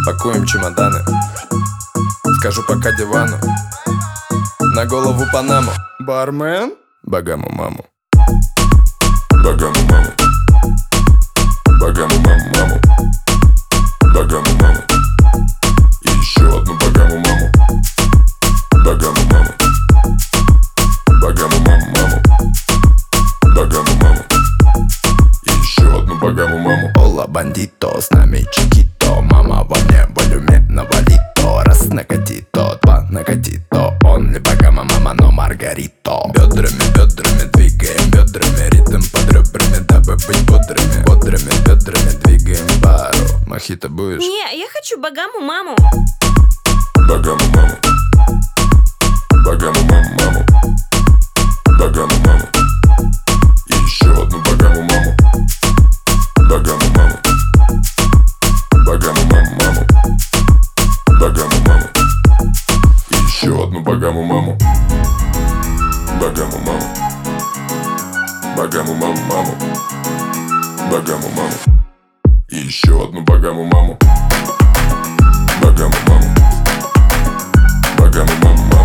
Пакуем чемоданы, скажу пока дивану, на голову Панаму. Бармен, богаму маму. Богаму маму. Богаму маму, маму. Богаму маму. И еще одну богаму маму. Богаму маму. Богаму маму, маму. Богаму маму. И еще одну богаму маму. Ола, бандито, с нами чикито. Мама во мне волюме навалито. Раз накатит то, два накатит то. Он ли богама мама, но Маргарито. Бедрами, бедрами двигаем, бедрами. Ритм под ребрами, дабы быть бодрыми. Бодрыми бедрами двигаем пару. Мохито будешь? Не, я хочу богаму маму. Богаму маму. Богаму маму, маму. Богаму маму. И еще одну богаму маму. Богаму маму. Богаму маму, маму. Богаму маму. И еще одну богаму маму. Богаму маму. Богаму маму, маму. Богаму маму. И еще одну богаму маму. Богаму маму. Богаму маму, маму.